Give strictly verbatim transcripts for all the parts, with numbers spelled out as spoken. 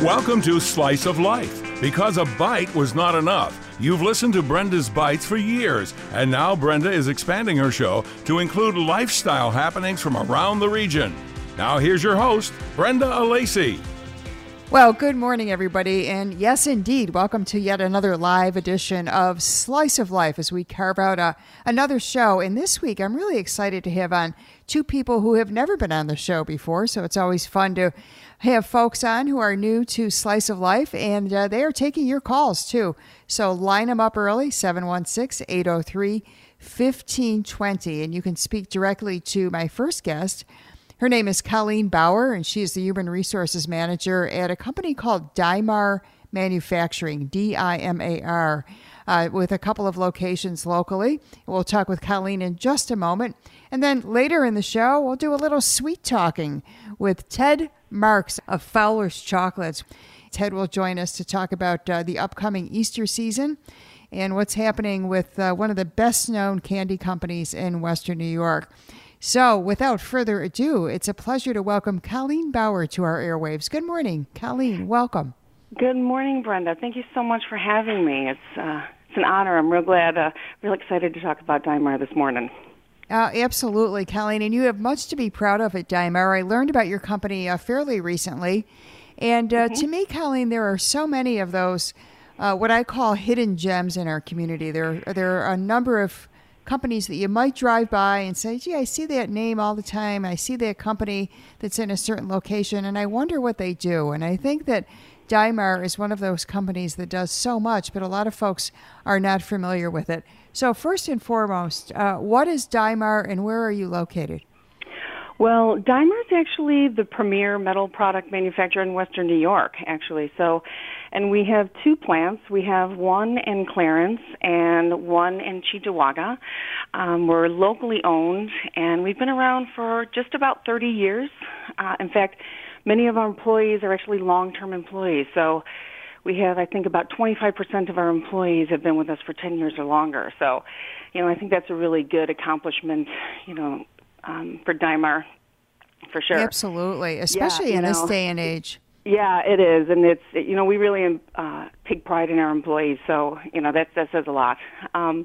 Welcome to Slice of Life. Because a bite was not enough, you've listened to Brenda's Bites for years, and now Brenda is expanding her show to include lifestyle happenings from around the region. Now here's your host, Brenda Alesii. Well, good morning, everybody, and yes, indeed, welcome to yet another live edition of Slice of Life as we carve out a, another show. And this week, I'm really excited to have on two people who have never been on the show before, so it's always fun to have folks on who are new to Slice of Life, and uh, they are taking your calls, too. So line them up early, seven one six, eight oh three, one five two zero, and you can speak directly to my first guest. Her name is Colleen Bauer, and she is the Human Resources Manager at a company called Dymar Manufacturing, D I M A R, uh, with a couple of locations locally. We'll talk with Colleen in just a moment. And then later in the show, we'll do a little sweet talking with Ted Marks of Fowler's Chocolates. Ted will join us to talk about uh, the upcoming Easter season and what's happening with uh, one of the best-known candy companies in Western New York. So, without further ado, it's a pleasure to welcome Colleen Bauer to our airwaves. Good morning, Colleen. Welcome. Good morning, Brenda. Thank you so much for having me. It's uh, it's an honor. I'm real glad, uh, real excited to talk about Dymar this morning. Uh, absolutely, Colleen. And you have much to be proud of at Dymar. I learned about your company uh, fairly recently. And uh, mm-hmm. to me, Colleen, there are so many of those, uh, what I call hidden gems in our community. There, there are a number of companies that you might drive by and say, gee, I see that name all the time. I see that company that's in a certain location, and I wonder what they do. And I think that Dymar is one of those companies that does so much, but a lot of folks are not familiar with it. So first and foremost, uh, what is Dymar and where are you located? Well, Dymar is actually the premier metal product manufacturer in Western New York, actually. So, and we have two plants. We have one in Clarence and one in Cheektowaga. Um, we're locally owned, and we've been around for just about thirty years. Uh, in fact, many of our employees are actually long-term employees. So we have, I think, about twenty-five percent of our employees have been with us for ten years or longer. So, you know, I think that's a really good accomplishment, you know, um, for Dymar, for sure. Absolutely, especially yeah, in know, this day and age. Yeah, it is, and it's, you know, we really uh, take pride in our employees, so, you know, that, that says a lot. Um,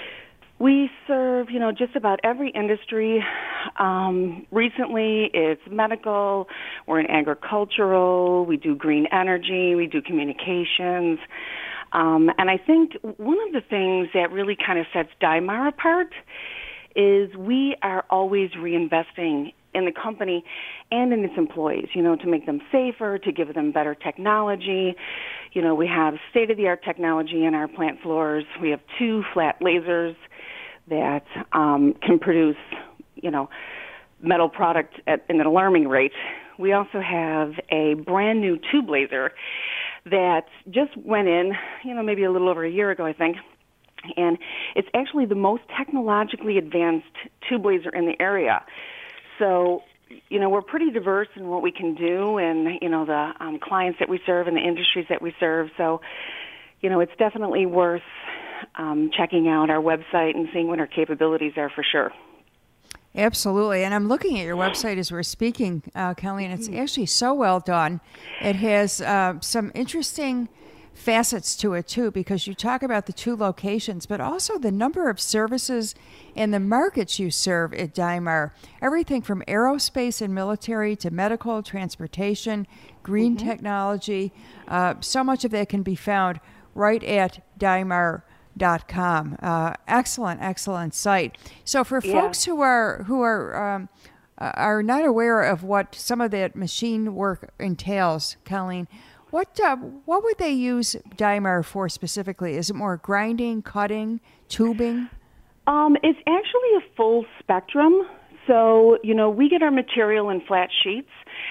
we serve, you know, just about every industry. Um, recently, it's medical, we're in agricultural, we do green energy, we do communications. Um, and I think one of the things that really kind of sets Dymar apart is we are always reinvesting in the company and in its employees, you know, to make them safer, to give them better technology. You know, we have state-of-the-art technology in our plant floors. We have two flat lasers that um, can produce, you know, metal product at an alarming rate. We also have a brand new tube laser that just went in, you know, maybe a little over a year ago, I think. And it's actually the most technologically advanced tube laser in the area. So, you know, we're pretty diverse in what we can do and, you know, the um, clients that we serve and the industries that we serve. So, you know, it's definitely worth um, checking out our website and seeing what our capabilities are for sure. Absolutely. And I'm looking at your website as we're speaking, uh, Kelly, and it's actually so well done. It has uh, some interesting facets to it too, because you talk about the two locations, but also the number of services and the markets you serve at Dymar. Everything from aerospace and military to medical, transportation, green mm-hmm. technology. Uh, so much of that can be found right at dymar dot com. Uh, excellent, excellent site. So for yeah. folks who are who are um, are not aware of what some of that machine work entails, Colleen, What uh, what would they use Dymar for specifically? Is it more grinding, cutting, tubing? Um, it's actually a full spectrum. So, you know, we get our material in flat sheets,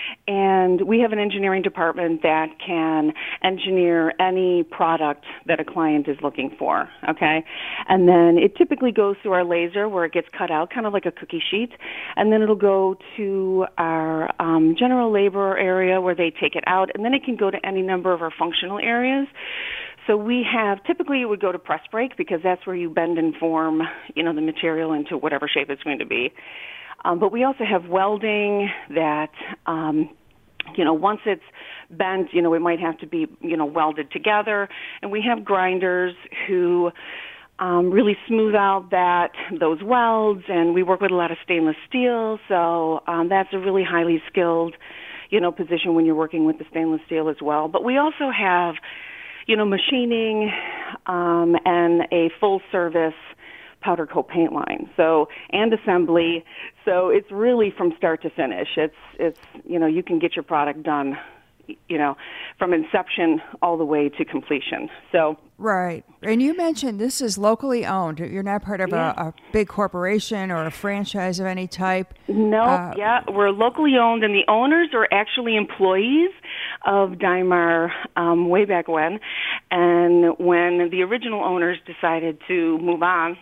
and we have an engineering department that can engineer any product that a client is looking for, okay? And then it typically goes through our laser where it gets cut out, kind of like a cookie sheet, and then it'll go to our um, general labor area where they take it out, and then it can go to any number of our functional areas. So we have, typically it would go to press break because that's where you bend and form, you know, the material into whatever shape it's going to be. Um, but we also have welding that, um, you know, once it's bent, you know, it might have to be, you know, welded together. And we have grinders who um, really smooth out that those welds, and we work with a lot of stainless steel, so um, that's a really highly skilled, you know, position when you're working with the stainless steel as well. But we also have, you know, machining um, and a full-service powder coat paint line, so and assembly. So it's really from start to finish. It's it's you know, you can get your product done, you know, from inception all the way to completion. So right. And you mentioned this is locally owned. You're not part of yeah. a, a big corporation or a franchise of any type. No, uh, yeah, we're locally owned, and the owners are actually employees of Dymar um, way back when. And when the original owners decided to move on,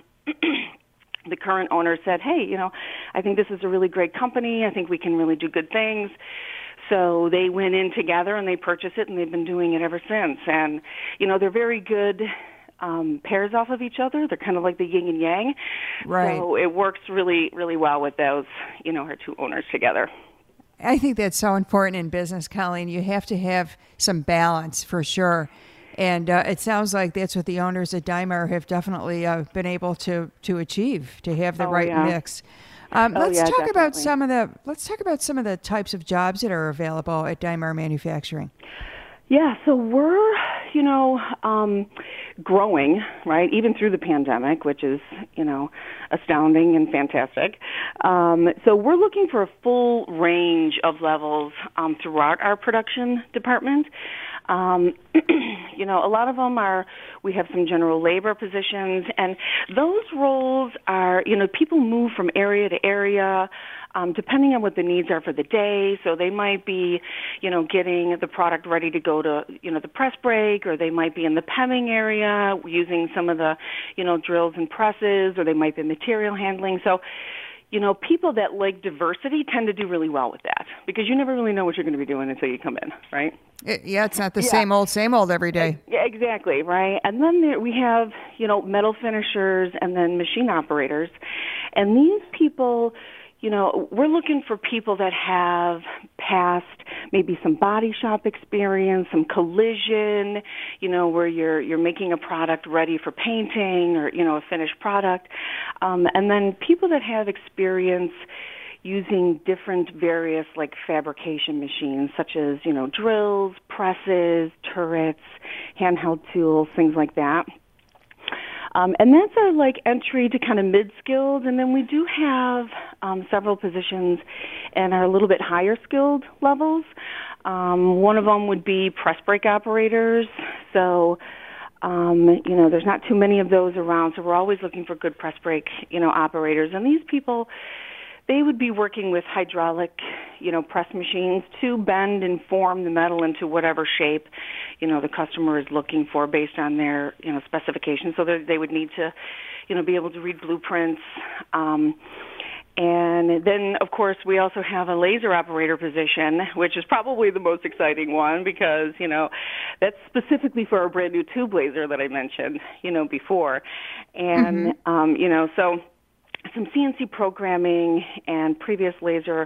the current owner said, hey, you know, I think this is a really great company. I think we can really do good things. So they went in together and they purchased it, and they've been doing it ever since. And, you know, they're very good um, pairs off of each other. They're kind of like the yin and yang. Right. So it works really, really well with those, you know, our two owners together. I think that's so important in business, Colleen. You have to have some balance for sure. And uh, it sounds like that's what the owners at Dymar have definitely uh, been able to, to achieve, to have the oh, right yeah. mix. Um, oh, let's yeah, talk definitely. about some of the let's talk about some of the types of jobs that are available at Dymar Manufacturing. Yeah, so we're, you know, um, growing, right, even through the pandemic, which is, you know, astounding and fantastic. Um, so we're looking for a full range of levels um, throughout our production department. Um, you know, a lot of them are, we have some general labor positions, and those roles are, you know, people move from area to area, um, depending on what the needs are for the day. So they might be, you know, getting the product ready to go to, you know, the press break, or they might be in the pemming area using some of the, you know, drills and presses, or they might be material handling. So, you know, people that like diversity tend to do really well with that, because you never really know what you're going to be doing until you come in, right? It, yeah, it's not the yeah. same old, same old every day. Yeah, exactly, right? And then there, we have, you know, metal finishers and then machine operators. And these people, you know, we're looking for people that have past maybe some body shop experience, some collision, you know, where you're you're making a product ready for painting, or, you know, a finished product. Um, and then people that have experience using different various, like, fabrication machines, such as, you know, drills, presses, turrets, handheld tools, things like that. Um, and that's our, like, entry to kind of mid-skilled. And then we do have um, several positions in our a little bit higher skilled levels. Um, one of them would be press brake operators. So, um, you know, there's not too many of those around, so we're always looking for good press brake, you know, operators. And these people, they would be working with hydraulic, you know, press machines to bend and form the metal into whatever shape, you know, the customer is looking for based on their, you know, specifications. So they would need to, you know, be able to read blueprints. Um, and then, of course, we also have a laser operator position, which is probably the most exciting one, because, you know, that's specifically for our brand new tube laser that I mentioned, you know, before. And, mm-hmm. um, you know, so some C N C programming and previous laser,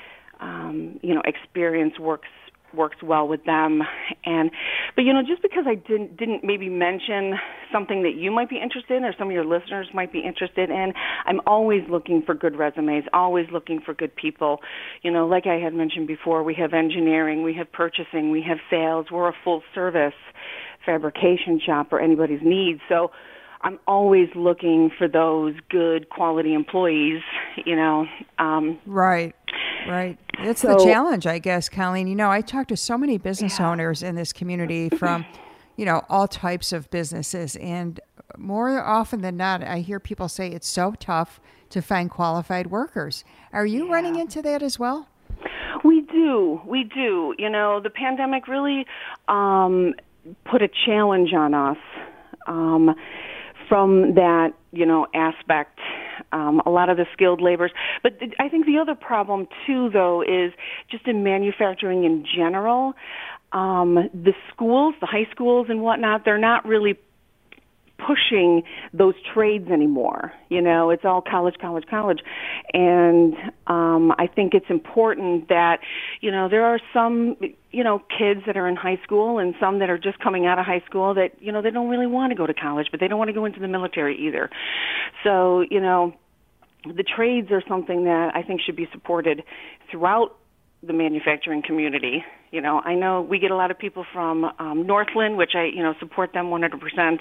um, you know, experience works works well with them. And but you know, just because I didn't didn't maybe mention something that you might be interested in, or some of your listeners might be interested in, I'm always looking for good resumes, always looking for good people. You know, like I had mentioned before, we have engineering, we have purchasing, we have sales. We're a full service fabrication shop for anybody's needs. So I'm always looking for those good quality employees, you know. Um, right, right. That's so, the challenge, I guess, Colleen. You know, I talk to so many business yeah. owners in this community from, you know, all types of businesses. And more often than not, I hear people say it's so tough to find qualified workers. Are you yeah. running into that as well? We do. We do. You know, the pandemic really um, put a challenge on us. Um from that, you know, aspect, um, a lot of the skilled laborers. But th- I think the other problem, too, though, is just in manufacturing in general, um, the schools, the high schools and whatnot, they're not really pushing those trades anymore. You know, it's all college, college, college. And um, I think it's important that, you know, there are some, you know, kids that are in high school and some that are just coming out of high school that, you know, they don't really want to go to college, but they don't want to go into the military either. So, you know, the trades are something that I think should be supported throughout the manufacturing community. You know, I know we get a lot of people from um, Northland, which I, you know, support them one hundred percent.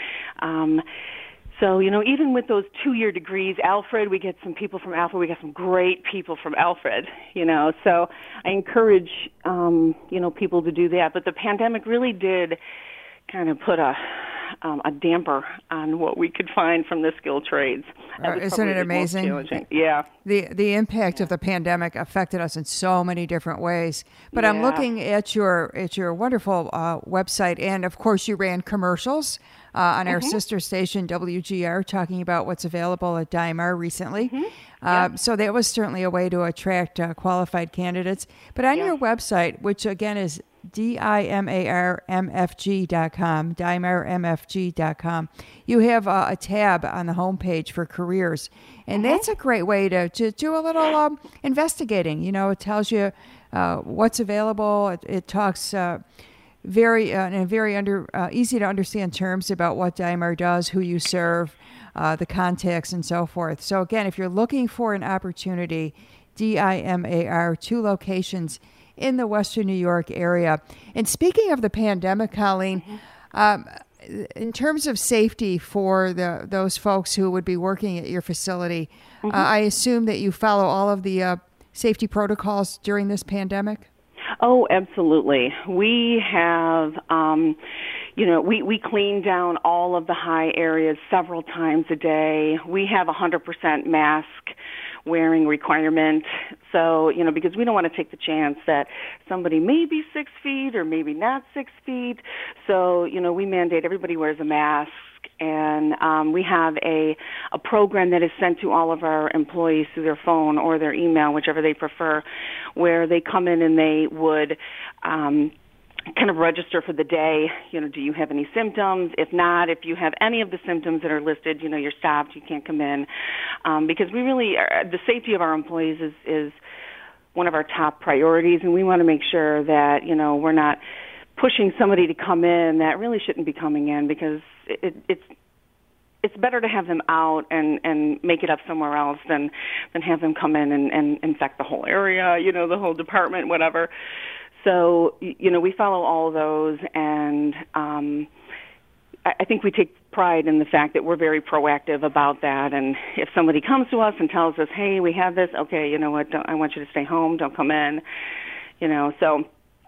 Um, so, you know, even with those two-year degrees, Alfred, we get some people from Alfred. We got some great people from Alfred, you know. So I encourage, um, you know, people to do that. But the pandemic really did kind of put a um, a damper on what we could find from the skilled trades. Uh, isn't it amazing? Yeah. The the impact yeah. of the pandemic affected us in so many different ways. But yeah. I'm looking at your at your wonderful uh, website, and of course you ran commercials uh, on mm-hmm. our sister station W G R talking about what's available at Dymar recently. Mm-hmm. Uh, yeah. So that was certainly a way to attract uh, qualified candidates. But on yeah. your website, which again is D I M A R M F G dot com, Dymar M F G dot com. You have uh, a tab on the homepage for careers, and mm-hmm. that's a great way to, to do a little um, investigating. You know, it tells you uh, what's available. It, it talks uh, very uh, in very under uh, easy to understand terms about what Dymar does, who you serve, uh, the contacts, and so forth. So again, if you're looking for an opportunity, D I M A R, two locations in the Western New York area. And speaking of the pandemic, Colleen, mm-hmm. um, in terms of safety for the those folks who would be working at your facility, mm-hmm. uh, I assume that you follow all of the uh, safety protocols during this pandemic? Oh, absolutely. We have, um, you know, we, we clean down all of the high areas several times a day. We have a one hundred percent mask wearing requirement. So, you know, because we don't want to take the chance that somebody may be six feet or maybe not six feet. So, you know, we mandate everybody wears a mask. And um, we have a, a program that is sent to all of our employees through their phone or their email, whichever they prefer, where they come in and they would um, kind of register for the day. You know, do you have any symptoms? If not, if you have any of the symptoms that are listed, you know, you're stopped, you can't come in. Um, because we really, are, the safety of our employees is, is one of our top priorities, and we want to make sure that, you know, we're not pushing somebody to come in that really shouldn't be coming in, because it, it's it's better to have them out and, and make it up somewhere else than, than have them come in and, and infect the whole area, you know, the whole department, whatever. So, you know, we follow all those, and um, I think we take pride in the fact that we're very proactive about that. And if somebody comes to us and tells us, hey, we have this, okay, you know what, don't, I want you to stay home, don't come in, you know. So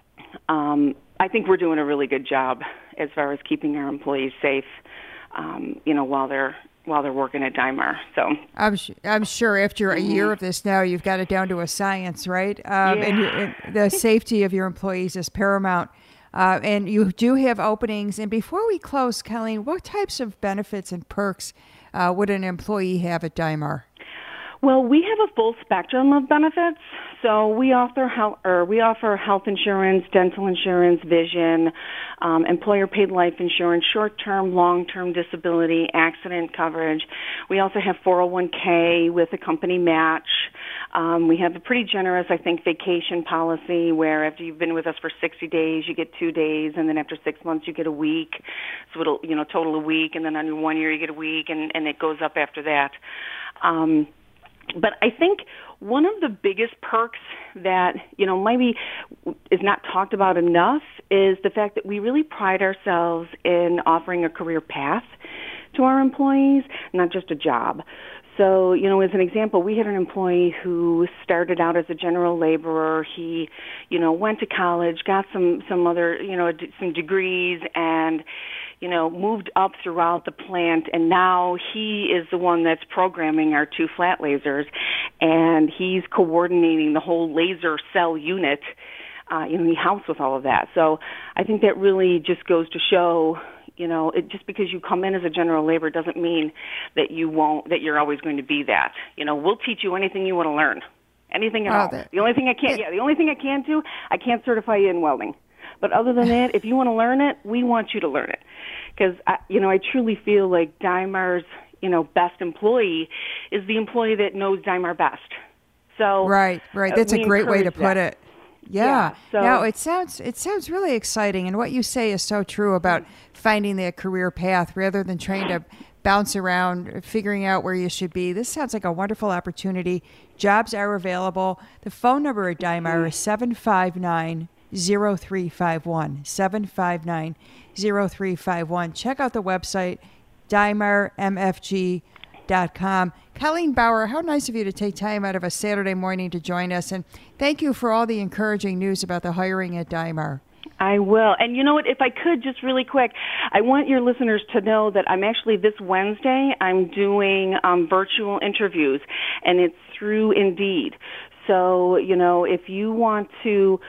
um, I think we're doing a really good job as far as keeping our employees safe, um, you know, while they're while they're working at Dymar. So I'm sh- I'm sure after a year of this now, you've got it down to a science, right? Um, yeah. and, you, and the safety of your employees is paramount. Uh, and you do have openings. And before we close, Colleen, what types of benefits and perks uh, would an employee have at Dymar? Well, we have a full spectrum of benefits. So we offer health, or we offer health insurance, dental insurance, vision, um, employer-paid life insurance, short-term, long-term disability, accident coverage. We also have four oh one k with a company match. Um, we have a pretty generous, I think, vacation policy where after you've been with us for sixty days, you get two days, and then after six months, you get a week. So it'll, you know, total a week, and then on your one year, you get a week, and, and it goes up after that. Um, But I think one of the biggest perks that, you know, maybe is not talked about enough is the fact that we really pride ourselves in offering a career path to our employees, not just a job. So, you know, as an example, we had an employee who started out as a general laborer. He, you know, went to college, got some, some other, you know, some degrees, and you know, moved up throughout the plant, and now he is the one that's programming our two flat lasers, and he's coordinating the whole laser cell unit. Uh, you know, he helps with all of that. So I think that really just goes to show, you know, it, just because you come in as a general laborer doesn't mean that you won't, that you're always going to be that. You know, we'll teach you anything you want to learn, anything at oh, all. That, the only thing I can't, yeah, the only thing I can do, I can't certify you in welding. But other than that, if you want to learn it, we want you to learn it. because, you know, I truly feel like Dymar's, you know, best employee is the employee that knows Dymar best. So Right, right. That's uh, a great way to put that. it. Yeah. yeah so, now it sounds it sounds really exciting, and what you say is so true about finding that career path rather than trying to bounce around, figuring out where you should be. This sounds like a wonderful opportunity. Jobs are available. The phone number at Dymar is seven five nine, zero three five one, seven five nine, zero three five one. Check out the website, dymar m f g dot com. Colleen Bauer, how nice of you to take time out of a Saturday morning to join us, and thank you for all the encouraging news about the hiring at Dymar. I will. And you know what, if I could, just really quick, I want your listeners to know that I'm actually, this Wednesday, I'm doing um, virtual interviews, and it's through Indeed. So, you know, if you want to,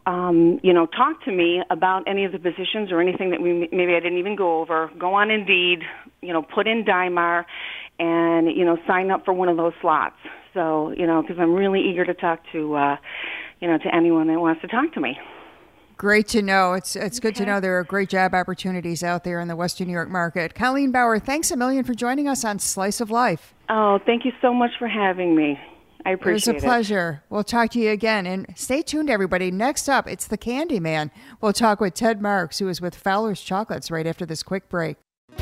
um, you know, talk to me about any of the positions or anything that we maybe I didn't even go over, go on Indeed, you know, put in Dymar, and, you know, sign up for one of those slots. So, you know, because I'm really eager to talk to, uh, you know, to anyone that wants to talk to me. Great to know. It's it's good okay. to know there are great job opportunities out there in the Western New York market. Colleen Bauer, thanks a million for joining us on Slice of Life. Oh, thank you so much for having me. I appreciate it. It was a pleasure. It. We'll talk to you again. And stay tuned, everybody. Next up, it's the Candy Man. We'll talk with Ted Marks, who is with Fowler's Chocolates, right after this quick break.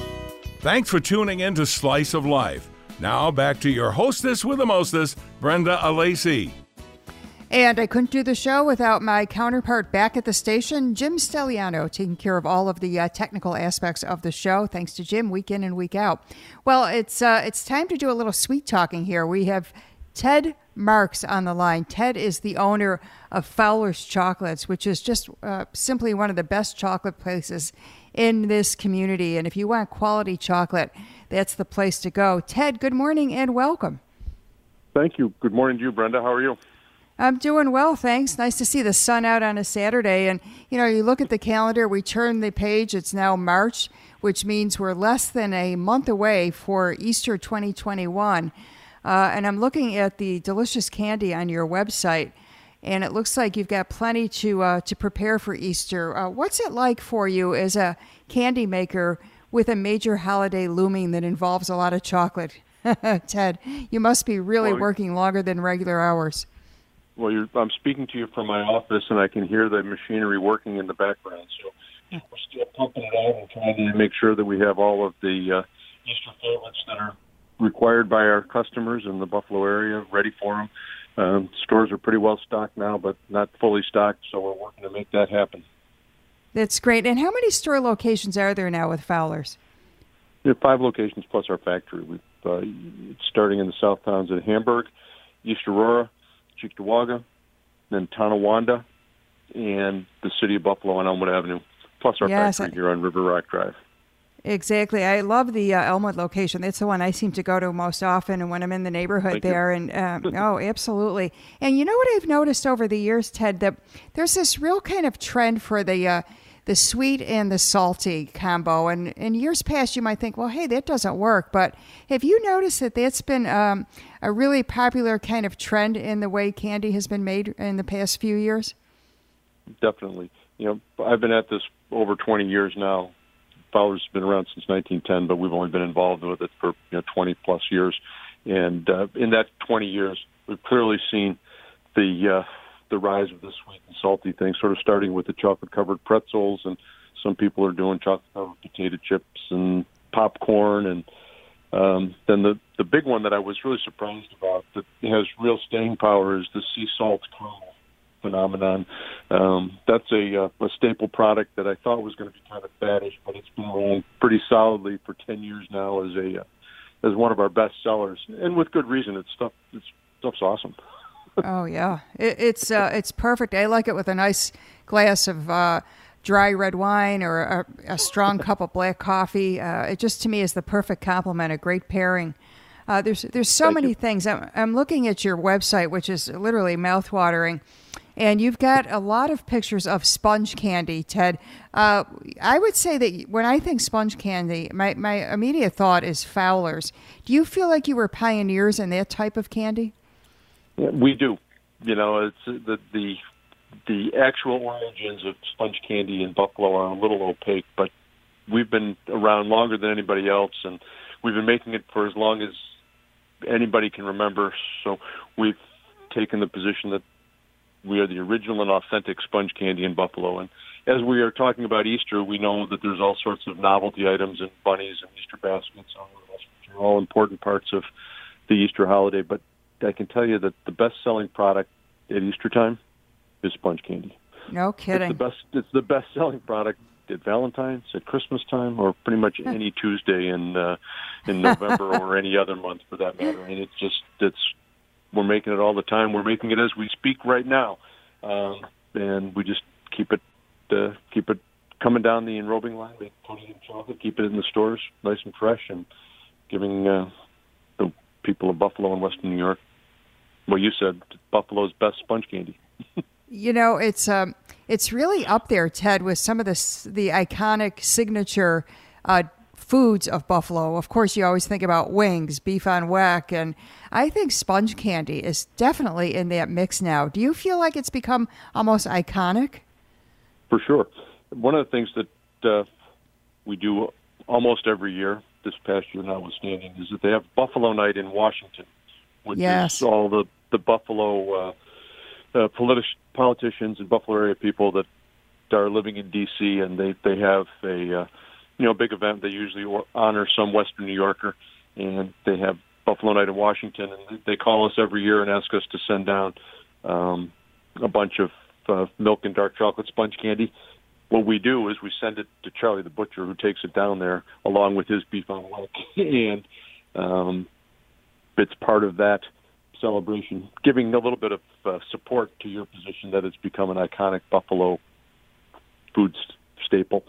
Thanks for tuning in to Slice of Life. Now back to your hostess with the mostest, Brenda Alesi. And I couldn't do the show without my counterpart back at the station, Jim Stelliano, taking care of all of the uh, technical aspects of the show. Thanks to Jim, week in and week out. Well, it's uh, it's time to do a little sweet talking here. We have Ted Marks on the line. Ted is the owner of Fowler's Chocolates, which is just uh, simply one of the best chocolate places in this community. And if you want quality chocolate, that's the place to go. Ted, good morning and welcome. Thank you. Good morning to you, Brenda. How are you? I'm doing well, thanks. Nice to see the sun out on a Saturday. And, you know, you look at the calendar, we turn the page, it's now March, which means we're less than a month away for Easter twenty twenty-one. Uh, and I'm looking at the delicious candy on your website, and it looks like you've got plenty to uh, to prepare for Easter. Uh, what's it like for you as a candy maker with a major holiday looming that involves a lot of chocolate? Ted, you must be really well, working longer than regular hours. Well, you're, I'm speaking to you from my office, and I can hear the machinery working in the background. So we're still pumping it out and trying to make sure that we have all of the uh, Easter favorites that are required by our customers in the Buffalo area ready for them. Um, stores are pretty well stocked now, but not fully stocked, so we're working to make that happen. That's great. And how many store locations are there now with Fowler's? We have five locations plus our factory. We've uh, starting in the South Towns in Hamburg, East Aurora, Cheektowaga, then Tonawanda, and the city of Buffalo on Elmwood Avenue, plus our yes, factory I, here on River Rock Drive. Exactly. I love the uh, Elmwood location. That's the one I seem to go to most often and when I'm in the neighborhood Thank there. you. And um, oh, absolutely. And you know what I've noticed over the years, Ted, that there's this real kind of trend for the uh, the sweet and the salty combo. And in years past, you might think, well, hey, that doesn't work. But have you noticed that that's been um, a really popular kind of trend in the way candy has been made in the past few years? Definitely. You know, I've been at this over twenty years now. Fowler's been around since nineteen ten, but we've only been involved with it for you know twenty plus years. And uh, in that twenty years, we've clearly seen the uh, the rise of the sweet and salty thing, sort of starting with the chocolate-covered pretzels, and some people are doing chocolate-covered potato chips and popcorn, and um, then the the big one that I was really surprised about that has real staying power is the sea salt caramel phenomenon. Um, that's a, uh, a staple product that I thought was going to be kind of faddish, but it's been around pretty solidly for ten years now as a uh, as one of our best sellers, and with good reason. It's stuff. It's stuff's awesome. Oh yeah, it, it's uh, it's perfect. I like it with a nice glass of uh, dry red wine or a, a strong cup of black coffee. Uh, it just to me is the perfect complement, a great pairing. Uh, there's there's so Thank many you. things. I'm, I'm looking at your website, which is literally mouthwatering, and you've got a lot of pictures of sponge candy, Ted. Uh, I would say that when I think sponge candy, my, my immediate thought is Fowler's. Do you feel like you were pioneers in that type of candy? Yeah, we do. You know, it's the the the actual origins of sponge candy in Buffalo are a little opaque, but we've been around longer than anybody else, and we've been making it for as long as anybody can remember. So we've taken the position that we are the original and authentic sponge candy in Buffalo. And as we are talking about Easter, we know that there's all sorts of novelty items and bunnies and Easter baskets, which are all important parts of the Easter holiday. But I can tell you that the best-selling product at Easter time is sponge candy. No kidding. It's the best. It's the best-selling product at Valentine's, at Christmas time, or pretty much any Tuesday in uh, in November or any other month for that matter. And it's just it's we're making it all the time. We're making it as we speak right now, um, and we just keep it uh, keep it coming down the enrobing line. We put it in chocolate, keep it in the stores, nice and fresh, and giving uh, the people of Buffalo and Western New York, well, you said Buffalo's best sponge candy. You know, it's um, it's really up there, Ted, with some of the the iconic signature uh, foods of Buffalo. Of course, you always think about wings, beef on weck, and I think sponge candy is definitely in that mix now. Do you feel like it's become almost iconic? For sure. One of the things that uh, we do almost every year, this past year notwithstanding, is that they have Buffalo Night in Washington, which yes. is all the, the Buffalo uh, uh, politi- politicians and Buffalo area people that are living in D C, and they, they have a uh, you know big event. They usually honor some Western New Yorker, and they have Buffalo Night in Washington, and they call us every year and ask us to send down um, a bunch of uh, milk and dark chocolate sponge candy. What we do is we send it to Charlie the Butcher, who takes it down there along with his beef on weck, and um, it's part of that celebration, giving a little bit of uh, support to your position that it's become an iconic Buffalo food st- staple.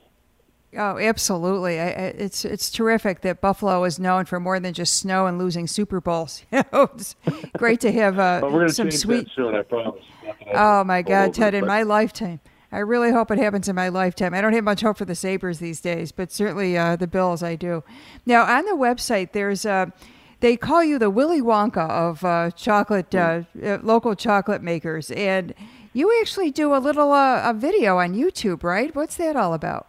Oh, absolutely! I, I, it's it's terrific that Buffalo is known for more than just snow and losing Super Bowls. You know, it's great to have uh, well, we're gonna some change sweet. That soon, I promise. Oh my God, Ted! In but... my lifetime, I really hope it happens in my lifetime. I don't have much hope for the Sabres these days, but certainly uh, the Bills I do. Now on the website, there's uh, they call you the Willy Wonka of uh, chocolate, uh, uh, local chocolate makers, and you actually do a little uh, a video on YouTube, right? What's that all about?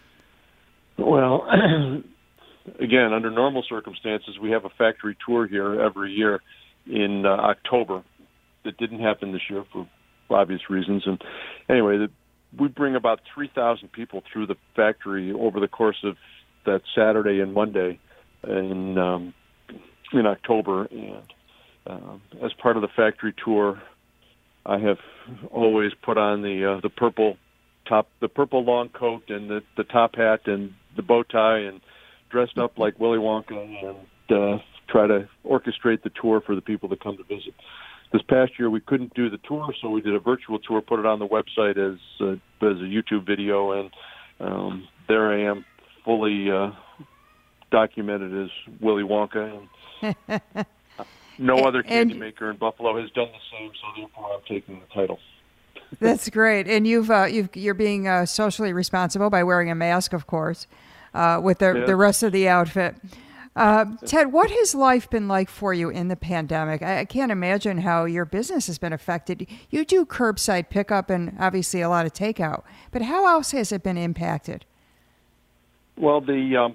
Well, again, under normal circumstances, we have a factory tour here every year in uh, October. That didn't happen this year for obvious reasons. And anyway, the, we bring about three thousand people through the factory over the course of that Saturday and Monday in um, in October. And um, as part of the factory tour, I have always put on the uh, the purple top, the purple long coat and the, the top hat and the bow tie, and dressed up like Willy Wonka, and uh, try to orchestrate the tour for the people that come to visit. This past year, we couldn't do the tour, so we did a virtual tour, put it on the website as uh, as a YouTube video, and um, there I am, fully uh, documented as Willy Wonka. And no other candy and, maker in Buffalo has done the same, so therefore I'm taking the title. That's great, and you've uh, you've you're being uh, socially responsible by wearing a mask, of course, uh, with the yeah. the rest of the outfit. Uh, Ted, what has life been like for you in the pandemic? I, I can't imagine how your business has been affected. You do curbside pickup and obviously a lot of takeout, but how else has it been impacted? Well, the um,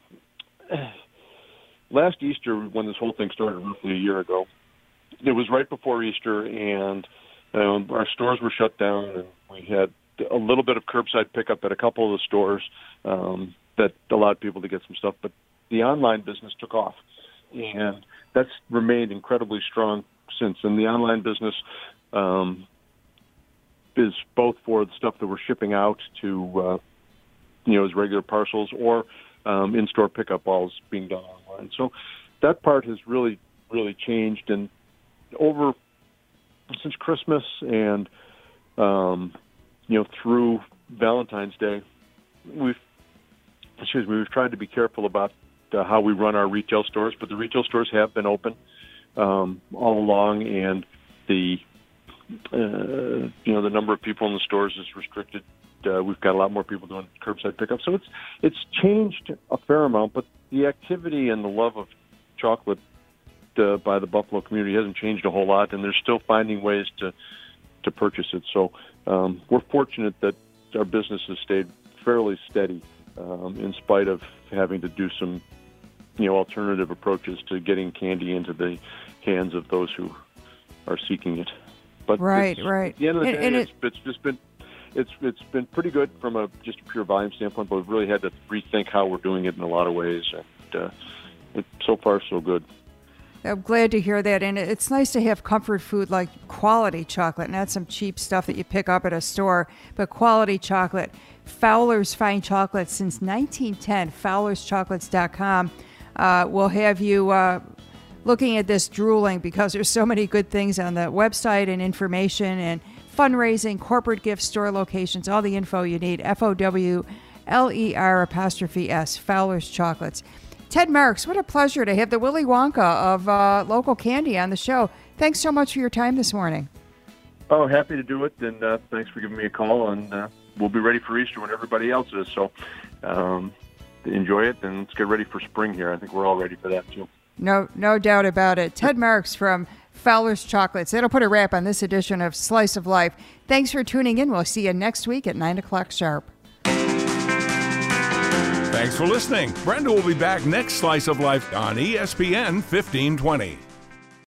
last Easter, when this whole thing started roughly a year ago, it was right before Easter, and um, our stores were shut down, and we had a little bit of curbside pickup at a couple of the stores um, that allowed people to get some stuff, but the online business took off, and that's remained incredibly strong since. And the online business um, is both for the stuff that we're shipping out to, uh, you know, as regular parcels, or um, in-store pickup, all is being done online. So that part has really, really changed. And over since Christmas and um, you know through Valentine's Day, we've excuse me, we've tried to be careful about Uh, how we run our retail stores, but the retail stores have been open um, all along, and the uh, you know the number of people in the stores is restricted. Uh, we've got a lot more people doing curbside pickup, so it's it's changed a fair amount. But the activity and the love of chocolate uh, by the Buffalo community hasn't changed a whole lot, and they're still finding ways to to purchase it. So um, we're fortunate that our business has stayed fairly steady um, in spite of having to do some, you know, alternative approaches to getting candy into the hands of those who are seeking it. But right, right. At the end of the and, day, and it's, it, it's just been it's it's been pretty good from a just a pure volume standpoint. But we've really had to rethink how we're doing it in a lot of ways, and uh, it, so far so good. I'm glad to hear that, and it's nice to have comfort food like quality chocolate, not some cheap stuff that you pick up at a store, but quality chocolate. Fowler's Fine Chocolate since nineteen ten, fowlers chocolates dot com uh, will have you uh, looking at this drooling because there's so many good things on the website and information and fundraising, corporate gift store locations, all the info you need. F O W L E R apostrophe S, Fowler's Chocolates. Ted Marks, what a pleasure to have the Willy Wonka of uh, local candy on the show. Thanks so much for your time this morning. Oh, happy to do it, and uh, thanks for giving me a call, and uh, we'll be ready for Easter when everybody else is, so um, enjoy it, and let's get ready for spring here. I think we're all ready for that, too. No, no doubt about it. Ted Marks from Fowler's Chocolates. That'll put a wrap on this edition of Slice of Life. Thanks for tuning in. We'll see you next week at nine o'clock sharp. Thanks for listening. Brenda will be back next Slice of Life on E S P N fifteen twenty.